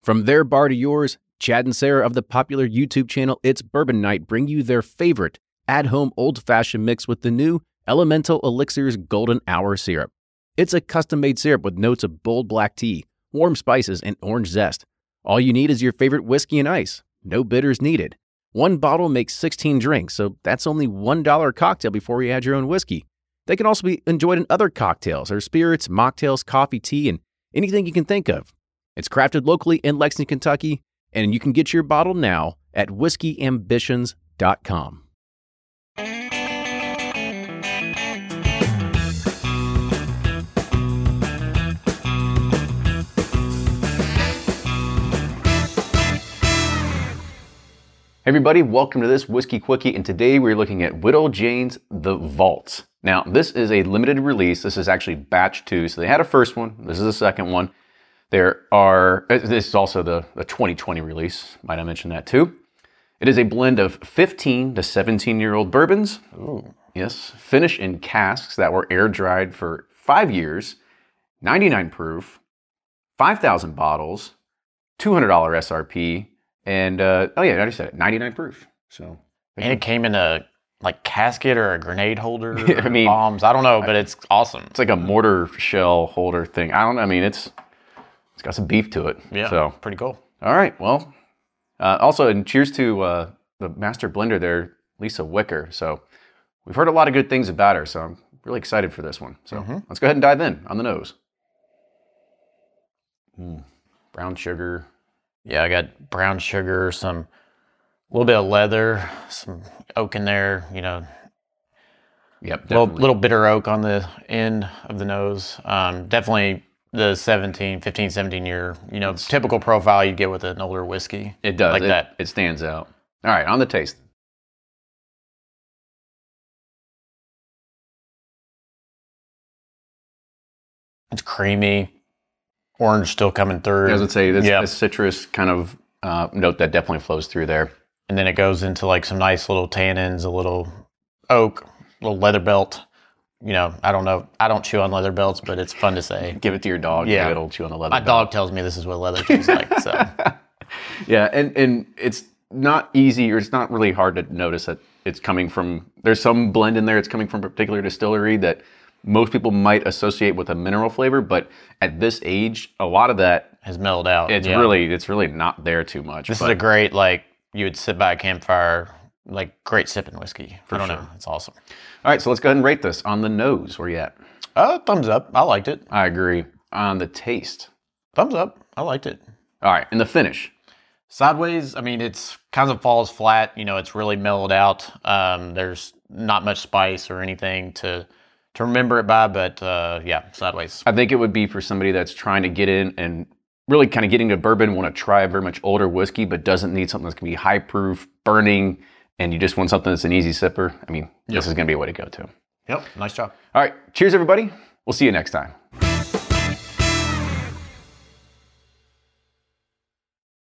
From their bar to yours, Chad and Sarah of the popular YouTube channel It's Bourbon Night bring you their favorite at-home old-fashioned mix with the new Elemental Elixirs Golden Hour Syrup. It's a custom-made syrup with notes of bold black tea, warm spices, and orange zest. All you need is your favorite whiskey and ice. No bitters needed. One bottle makes 16 drinks, so that's only $1 a cocktail before you add your own whiskey. They can also be enjoyed in other cocktails or spirits, mocktails, coffee, tea, and anything you can think of. It's crafted locally in Lexington, Kentucky, and you can get your bottle now at whiskeyambitions.com. Hey everybody, welcome to this Whiskey Quickie, and today we're looking at Wittell Jane's The Vault. Now, this is a limited release. This is actually batch 2, so they had a first one. This is the second one. This is also the 2020 release, might I mention that too. It is a blend of 15 to 17-year-old bourbons. Ooh. Yes, finished in casks that were air-dried for 5 years, 99 proof, 5,000 bottles, $200 SRP, and I already said it, 99 proof. So, and it came in a casket or a grenade holder, I mean, bombs. I don't know, but it's awesome. It's like a mortar shell holder thing. It's got some beef to it. Yeah, so pretty cool. All right, well, also, and cheers to the master blender there, Lisa Wicker. So we've heard a lot of good things about her, so I'm really excited for this one. So let's go ahead and dive in on the nose. Brown sugar. Yeah, I got brown sugar, a little bit of leather, some oak in there, Yep, little bitter oak on the end of the nose. Definitely the 15, 17 year, typical profile you'd get with an older whiskey. It does. Like that. It stands out. All right, on the taste. It's creamy. Orange still coming through. I was going to say, this citrus kind of note that definitely flows through there. And then it goes into some nice little tannins, a little oak, a little leather belt. I don't know. I don't chew on leather belts, but it's fun to say. Give it to your dog. Yeah. It'll chew on the leather My belt. dog tells me this is what leather tastes like. So. Yeah, and it's not easy, or it's not really hard to notice that it's coming from, there's some blend in there, it's coming from a particular distillery that most people might associate with a mineral flavor, but at this age, a lot of that has mellowed out. It's really not there too much. This is a great, you would sit by a campfire, great sipping whiskey. I don't know. It's awesome. All right, so let's go ahead and rate this on the nose. Where you at? Thumbs up. I liked it. I agree. On the taste? Thumbs up. I liked it. All right, and the finish? Sideways, it's kind of falls flat. It's really mellowed out. There's not much spice or anything to remember it by, but sideways. I think it would be for somebody that's trying to get in and really kind of getting to bourbon, want to try a very much older whiskey, but doesn't need something that's going to be high proof, burning, and you just want something that's an easy sipper. This is going to be a way to go to. Yep, nice job. All right, cheers everybody. We'll see you next time.